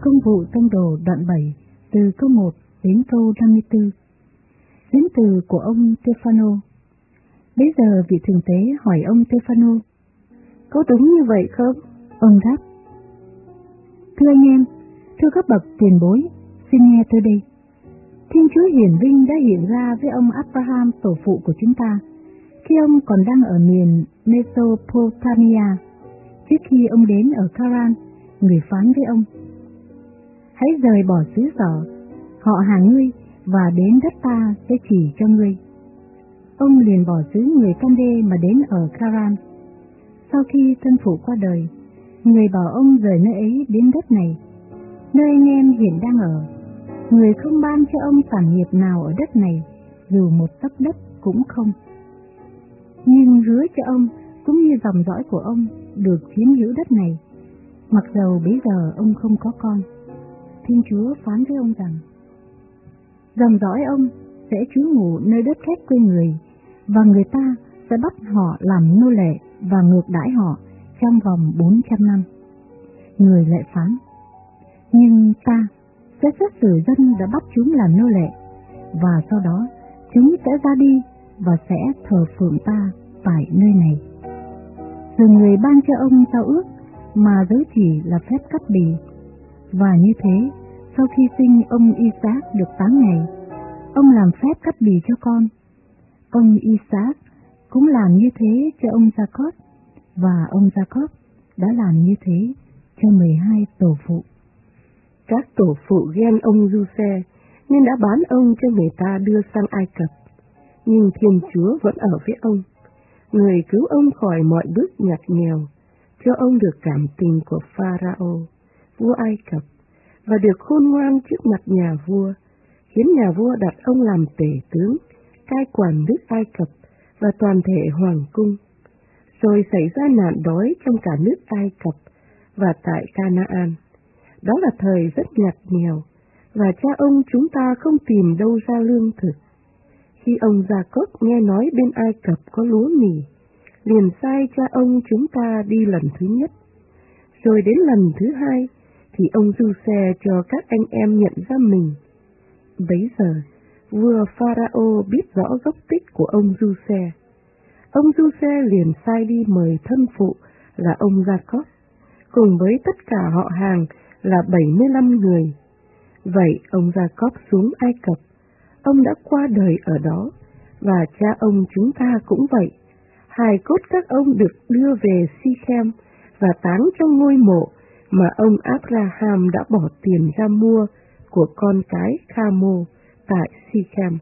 Công vụ tông đồ đoạn 7, từ câu 1 đến câu 54. Diễn từ của ông Stefano. Bây giờ vị thượng tế hỏi ông Stefano: có đúng như vậy không? Ông đáp: thưa anh em, thưa các bậc tiền bối, xin nghe tôi đây. Thiên Chúa hiển vinh đã hiện ra với ông Abraham tổ phụ của chúng ta, khi ông còn đang ở miền Mesopotamia. Trước khi ông đến ở Charan, người phán với ông: hãy rời bỏ xứ sở, họ hàng ngươi, và đến đất ta sẽ chỉ cho ngươi. Ông liền bỏ xứ người Can-đê mà đến ở Charan. Sau khi thân phụ qua đời, người bảo ông rời nơi ấy đến đất này, nơi anh em hiện đang ở. Người không ban cho ông sản nghiệp nào ở đất này, dù một tấc đất cũng không. Nhưng hứa cho ông cũng như dòng dõi của ông được chiếm hữu đất này, mặc dầu bây giờ ông không có con. Thiên Chúa phán với ông rằng: dòng dõi ông sẽ trú ngụ nơi đất khách quê người, và người ta sẽ bắt họ làm nô lệ và ngược đãi họ trong vòng 400 năm. Người lại phán: nhưng ta sẽ xét xử dân đã bắt chúng làm nô lệ, và sau đó chúng sẽ ra đi và sẽ thờ phượng ta tại nơi này. Rồi người ban cho ông giao ước mà giới chỉ là phép cắt bì. Và như thế, sau khi sinh ông Isaac được 8 ngày, ông làm phép cắt bì cho con. Ông Isaac cũng làm như thế cho ông Jacob, và ông Jacob đã làm như thế cho 12 tổ phụ. Các tổ phụ ghen ông Giuse nên đã bán ông cho người ta đưa sang Ai Cập. Nhưng Thiên Chúa vẫn ở với ông. Người cứu ông khỏi mọi bước nhạt nhẽo, cho ông được cảm tình của Pharaoh, vua Ai Cập, và được khôn ngoan trước mặt nhà vua, khiến nhà vua đặt ông làm tể tướng, cai quản nước Ai Cập và toàn thể hoàng cung. Rồi xảy ra nạn đói trong cả nước Ai Cập và tại Canaan. Đó là thời rất ngặt nghèo, và cha ông chúng ta không tìm đâu ra lương thực. Khi ông Jacob nghe nói bên Ai Cập có lúa mì, liền sai cha ông chúng ta đi lần thứ nhất. Rồi đến lần thứ hai, thì ông Giuse cho các anh em nhận ra mình. Bấy giờ, vua Pharaoh biết rõ gốc tích của ông Giuse. Ông Giuse liền sai đi mời thân phụ là ông Jacob, cùng với tất cả họ hàng là 75 người. Vậy ông Jacob xuống Ai Cập, ông đã qua đời ở đó, và cha ông chúng ta cũng vậy. Hài cốt các ông được đưa về Sichem và táng trong ngôi mộ mà ông Abraham đã bỏ tiền ra mua của con cái Khamo tại Sichem.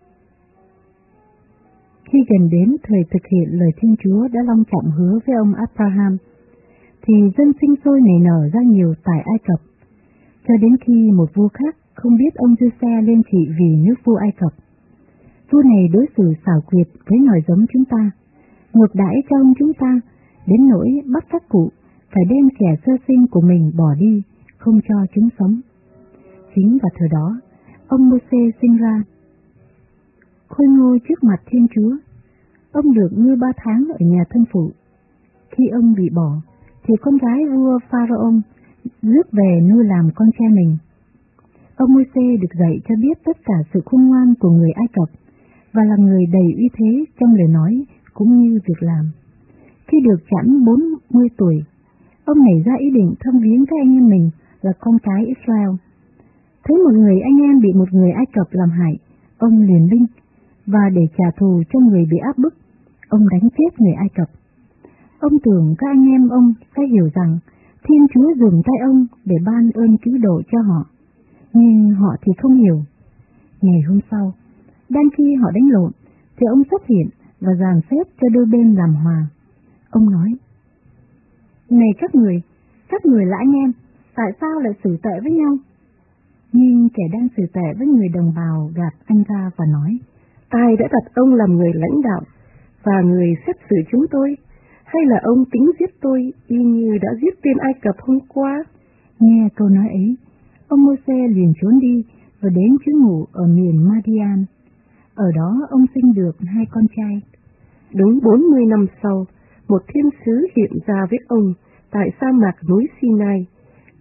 Khi gần đến thời thực hiện lời Thiên Chúa đã long trọng hứa với ông Abraham, thì dân sinh sôi nảy nở ra nhiều tại Ai Cập, cho đến khi một vua khác không biết ông Giuse lên trị vì nước vua Ai Cập. Vua này đối xử xảo quyệt với nòi giống chúng ta, ngược đãi cho ông chúng ta, đến nỗi bắt các cụ phải đem trẻ sơ sinh của mình bỏ đi, không cho chúng sống. Chính vào thời đó, ông Mô-sê sinh ra. Khôi ngô trước mặt Thiên Chúa, ông được nuôi 3 tháng ở nhà thân phụ. Khi ông bị bỏ, thì con gái vua Pharaoh rước về nuôi làm con trai mình. Ông Mô-sê được dạy cho biết tất cả sự khôn ngoan của người Ai Cập, và là người đầy uy thế trong lời nói cũng như việc làm. Khi được chẵn 40 tuổi, ông nảy ra ý định thăm viếng các anh em mình là con cái Israel. Thấy một người anh em bị một người Ai Cập làm hại, ông liền binh, và để trả thù cho người bị áp bức, ông đánh chết người Ai Cập. Ông tưởng các anh em ông sẽ hiểu rằng Thiên Chúa dùng tay ông để ban ơn cứu độ cho họ, nhưng họ thì không hiểu. Ngày hôm sau, đang khi họ đánh lộn, thì ông xuất hiện và dàn xếp cho đôi bên làm hòa. Ông nói: này các người là anh em, tại sao lại xử tệ với nhau? Nhưng kẻ đang xử tệ với người đồng bào gạt anh ra và nói: ai đã đặt ông làm người lãnh đạo và người xét xử chúng tôi? Hay là ông tính giết tôi y như đã giết tên Ai Cập hôm qua? Nghe câu nói ấy, ông Mô-sê liền trốn đi và đến trú ngụ ở miền Madian. Ở đó ông sinh được 2 con trai. Đúng 40 năm sau, một thiên sứ hiện ra với ông tại sa mạc núi Sinai,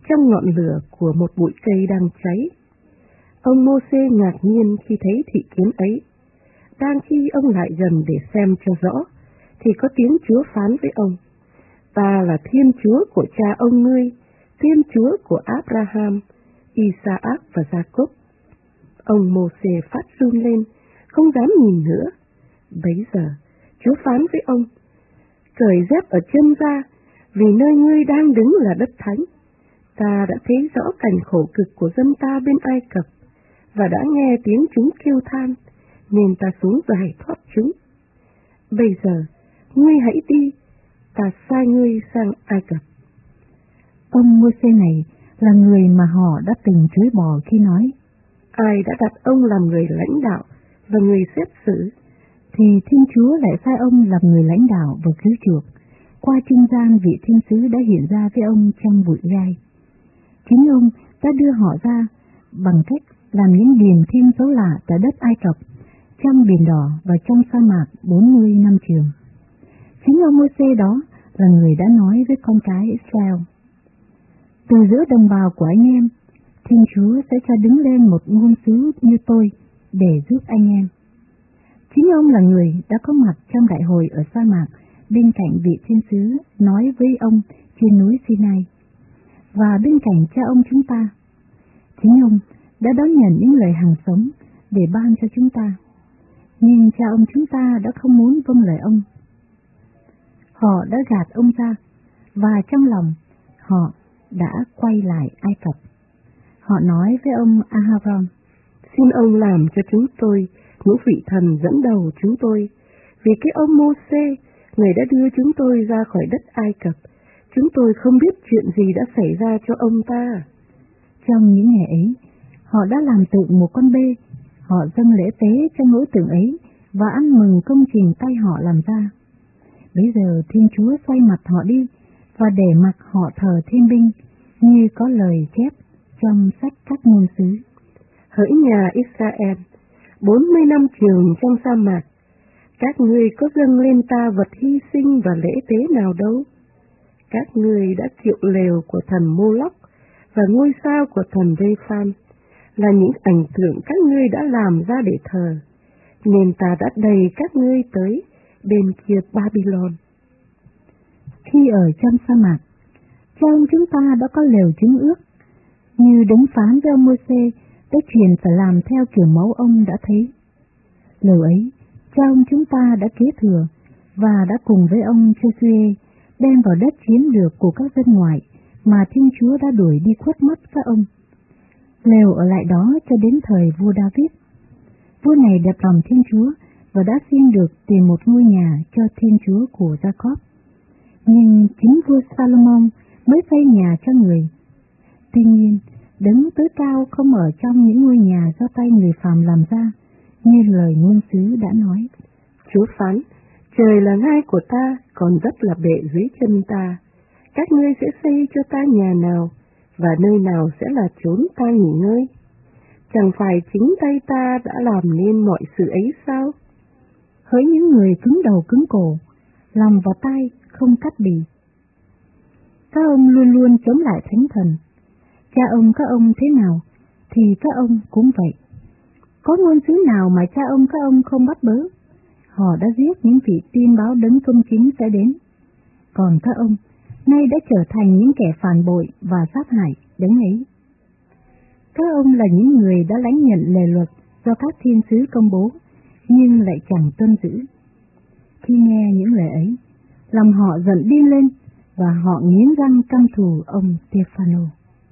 trong ngọn lửa của một bụi cây đang cháy. Ông Mô-sê ngạc nhiên khi thấy thị kiến ấy. Đang khi ông lại gần để xem cho rõ, thì có tiếng Chúa phán với ông: Ta là Thiên Chúa của cha ông ngươi, Thiên Chúa của Abraham, Isaac và Jacob. Ông Mô-sê phát run lên, không dám nhìn nữa. Bấy giờ, Chúa phán với ông: Cởi dép ở chân ra, vì nơi ngươi đang đứng là đất thánh. Ta đã thấy rõ cảnh khổ cực của dân ta bên Ai Cập, và đã nghe tiếng chúng kêu than, nên ta xuống giải thoát chúng. Bây giờ, ngươi hãy đi, ta sai ngươi sang Ai Cập. Ông Mô-sê này là người mà họ đã từng chối bỏ khi nói: Ai đã đặt ông làm người lãnh đạo và người xét xử? Thì Thiên Chúa lại sai ông làm người lãnh đạo và cứu chuộc, qua trung gian vị thiên sứ đã hiện ra với ông trong bụi gai. Chính ông đã đưa họ ra bằng cách làm những điềm thiên dấu lạ tại đất Ai Cập, trong biển đỏ và trong sa mạc 40 năm trường. Chính ông Mô-sê đó là người đã nói với con cái Israel: Từ giữa đồng bào của anh em, Thiên Chúa sẽ cho đứng lên một ngôn sứ như tôi để giúp anh em. Chính ông là người đã có mặt trong đại hội ở sa mạc bên cạnh vị thiên sứ nói với ông trên núi Sinai, và bên cạnh cha ông chúng ta. Chính ông đã đón nhận những lời hằng sống để ban cho chúng ta, nhưng cha ông chúng ta đã không muốn vâng lời ông. Họ đã gạt ông ra, và trong lòng họ đã quay lại Ai Cập. Họ nói với ông Aharon: Xin ông làm cho chúng tôi những vị thần dẫn đầu chúng tôi, vì cái ông Mô-sê, người đã đưa chúng tôi ra khỏi đất Ai Cập. Chúng tôi không biết chuyện gì đã xảy ra cho ông ta. Trong những ngày ấy, họ đã làm tượng một con bê, họ dâng lễ tế cho ngôi tượng ấy và ăn mừng công trình tay họ làm ra. Bây giờ Thiên Chúa xoay mặt họ đi và để mặc họ thờ thiên binh, như có lời chép trong sách các ngôn sứ: Hỡi nhà Israel, 40 năm trường trong sa mạc, các ngươi có dâng lên ta vật hy sinh và lễ tế nào đâu? Các ngươi đã kiệu lều của thần Mô-lốc và ngôi sao của thần Rê-phan, là những ảnh tượng các ngươi đã làm ra để thờ, nên ta đã đầy các ngươi tới bên kia Babylon. Khi ở trong sa mạc, cha ông chúng ta đã có lều chứng ước, như đấng phán với ông Mô-sê đã truyền phải làm theo kiểu mẫu ông đã thấy. Lều ấy, cha ông chúng ta đã kế thừa và đã cùng với ông Joshua đem vào đất chiếm được của các dân ngoại mà Thiên Chúa đã đuổi đi khuất mất các ông. Lều ở lại đó cho đến thời vua David. Vua này đẹp lòng Thiên Chúa và đã xin được tìm một ngôi nhà cho Thiên Chúa của Jacob. Nhưng chính vua Salomon mới xây nhà cho người. Tuy nhiên, đấng tối cao không ở trong những ngôi nhà do tay người phàm làm ra, như lời ngôn sứ đã nói: Chúa phán: Trời là ngai của ta, còn đất là bệ dưới chân ta. Các ngươi sẽ xây cho ta nhà nào, và nơi nào sẽ là chốn ta nghỉ ngơi? Chẳng phải chính tay ta đã làm nên mọi sự ấy sao? Hỡi những người cứng đầu cứng cổ, lòng vào tay không cắt bì. Các ông luôn luôn chống lại thánh thần. Cha ông các ông thế nào, thì các ông cũng vậy. Có ngôn sứ nào mà cha ông các ông không bắt bớ? Họ đã giết những vị tin báo đấng công chính sẽ đến. Còn các ông, nay đã trở thành những kẻ phản bội và sát hại đấng ấy. Các ông là những người đã lãnh nhận lề luật do các thiên sứ công bố, nhưng lại chẳng tuân giữ. Khi nghe những lời ấy, lòng họ giận điên lên và họ nghiến răng căm thù ông Stefano.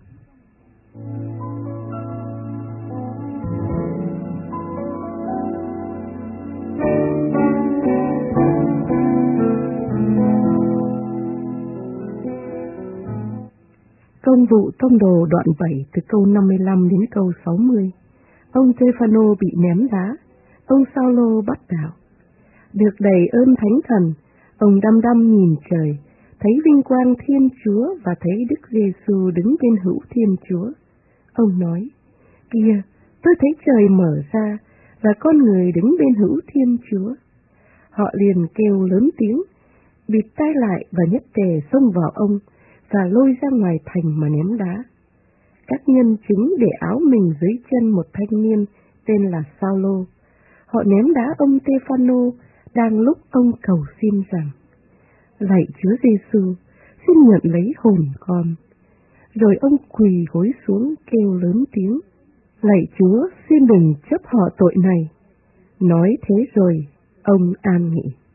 Công vụ tông đồ đoạn 7 từ câu 55 đến câu 60. Ông Stefano bị ném đá, ông Saulo bắt đạo. Được đầy ơn thánh thần, ông đăm đăm nhìn trời, thấy vinh quang Thiên Chúa và thấy Đức Giêsu đứng bên hữu Thiên Chúa. Ông nói: Kìa, tôi thấy trời mở ra và con người đứng bên hữu Thiên Chúa. Họ liền kêu lớn tiếng, bịt tai lại và nhất tề xông vào ông, và lôi ra ngoài thành mà ném đá. Các nhân chứng để áo mình dưới chân một thanh niên tên là Saulo. Họ ném đá ông Stê-phano đang lúc ông cầu xin rằng: Lạy Chúa Giêsu, xin nhận lấy hồn con. Rồi ông quỳ gối xuống kêu lớn tiếng: Lạy Chúa, xin đừng chấp họ tội này. Nói thế rồi, ông an nghỉ.